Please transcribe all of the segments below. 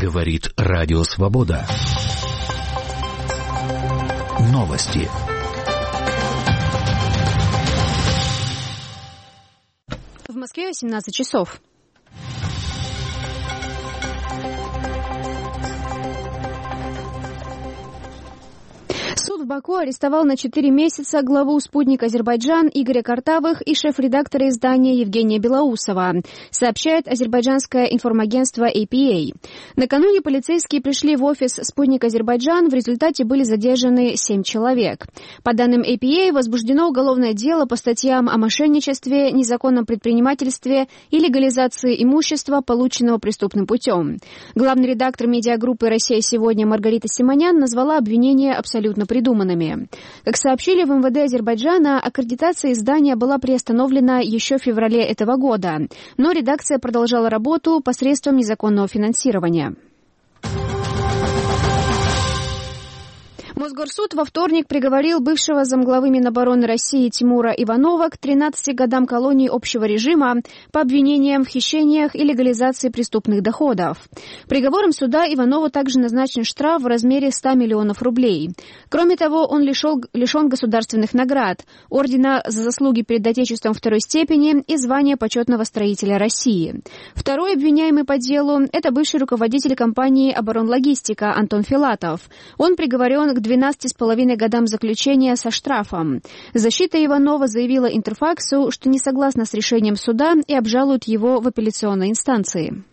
Говорит Радио Свобода. Новости. В Москве 18 часов. Суд в Баку арестовал на 4 месяца главу «Спутник Азербайджан» Игоря Картавых и шеф-редактора издания Евгения Белоусова, сообщает азербайджанское информагентство APA. Накануне полицейские пришли в офис «Спутник Азербайджан», в результате были задержаны 7 человек. По данным APA, возбуждено уголовное дело по статьям о мошенничестве, незаконном предпринимательстве и легализации имущества, полученного преступным путем. Главный редактор медиагруппы «Россия сегодня» Маргарита Симонян назвала обвинения абсолютно придуманными. Как сообщили в МВД Азербайджана, аккредитация издания была приостановлена еще в феврале этого года, но редакция продолжала работу посредством незаконного финансирования. Мосгорсуд во вторник приговорил бывшего замглавы Минобороны России Тимура Иванова к 13 годам колонии общего режима по обвинениям в хищениях и легализации преступных доходов. Приговором суда Иванову также назначен штраф в размере 100 миллионов рублей. Кроме того, он лишен государственных наград, ордена за заслуги перед Отечеством второй степени и звания почетного строителя России. Второй обвиняемый по делу – это бывший руководитель компании «Оборонлогистика» Антон Филатов. Он приговорен к 12,5 годам заключения со штрафом. Защита Иванова заявила Интерфаксу, что не согласна с решением суда и обжалует его в апелляционной инстанции.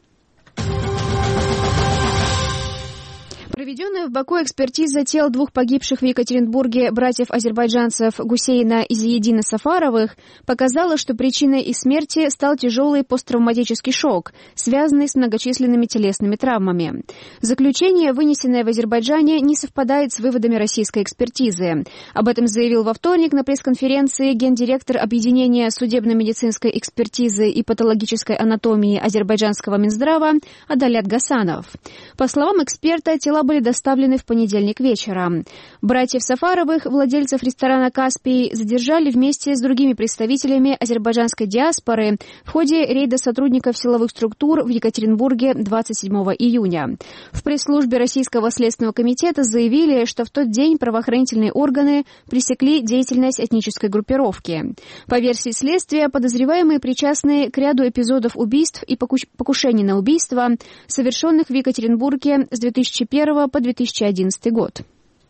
Проведенная в Баку экспертиза тел двух погибших в Екатеринбурге братьев-азербайджанцев Гусейна и Зиедина Сафаровых показала, что причиной их смерти стал тяжелый посттравматический шок, связанный с многочисленными телесными травмами. Заключение, вынесенное в Азербайджане, не совпадает с выводами российской экспертизы. Об этом заявил во вторник на пресс-конференции гендиректор Объединения судебно-медицинской экспертизы и патологической анатомии Азербайджанского Минздрава Адалят Гасанов. По словам эксперта, тела были доставлены в понедельник вечером. Братьев Сафаровых, владельцев ресторана «Каспий», задержали вместе с другими представителями азербайджанской диаспоры в ходе рейда сотрудников силовых структур в Екатеринбурге 27 июня. В пресс-службе Российского следственного комитета заявили, что в тот день правоохранительные органы пресекли деятельность этнической группировки. По версии следствия, подозреваемые причастны к ряду эпизодов убийств и покушений на убийство, совершенных в Екатеринбурге с 2001 по 2011 год.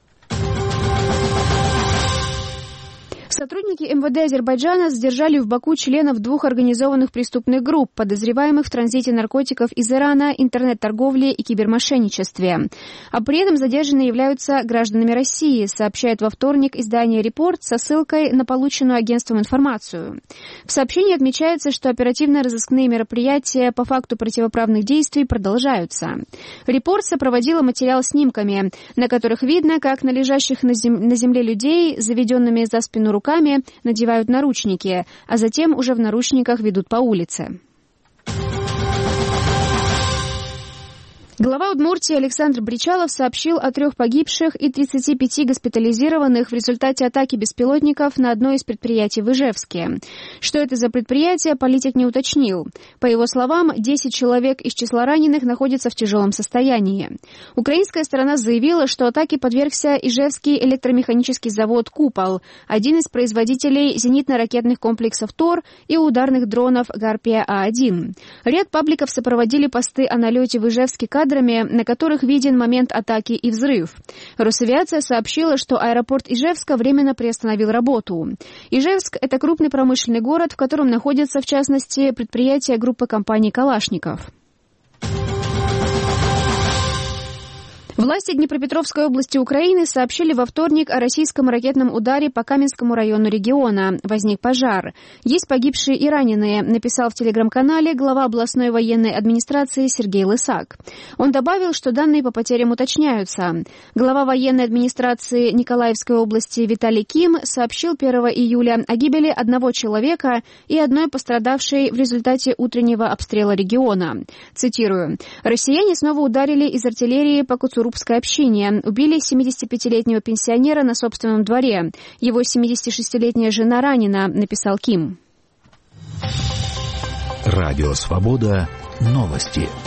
Сотрудники МВД Азербайджана задержали в Баку членов двух организованных преступных групп, подозреваемых в транзите наркотиков из Ирана, интернет-торговле и кибермошенничестве. А при этом задержанные являются гражданами России, сообщает во вторник издание «Репорт» со ссылкой на полученную агентством информацию. В сообщении отмечается, что оперативно-розыскные мероприятия по факту противоправных действий продолжаются. «Репорт» сопроводила материал снимками, на которых видно, как на лежащих на земле людей, заведенными за спину руками, надевают наручники, а затем уже в наручниках ведут по улице. Глава Удмуртии Александр Бричалов сообщил о 3 погибших и 35 госпитализированных в результате атаки беспилотников на одно из предприятий в Ижевске. Что это за предприятие, политик не уточнил. По его словам, 10 человек из числа раненых находятся в тяжелом состоянии. Украинская сторона заявила, что атаке подвергся Ижевский электромеханический завод «Купол», один из производителей зенитно-ракетных комплексов «Тор» и ударных дронов «Гарпия-А1». Ряд пабликов сопроводили посты о налете в Ижевске кадрами, на которых виден момент атаки и взрыв. Росавиация сообщила, что аэропорт Ижевска временно приостановил работу. Ижевск – это крупный промышленный город, в котором находятся, в частности, предприятия группы компаний «Калашников». Власти Днепропетровской области Украины сообщили во вторник о российском ракетном ударе по Каменскому району региона. Возник пожар. Есть погибшие и раненые, написал в телеграм-канале глава областной военной администрации Сергей Лысак. Он добавил, что данные по потерям уточняются. Глава военной администрации Николаевской области Виталий Ким сообщил 1 июля о гибели одного человека и одной пострадавшей в результате утреннего обстрела региона. Цитирую. «Россияне снова ударили из артиллерии по Куцурубской общине. Убили 75-летнего пенсионера на собственном дворе. Его 76-летняя жена ранена», написал Ким. Радио Свобода. Новости.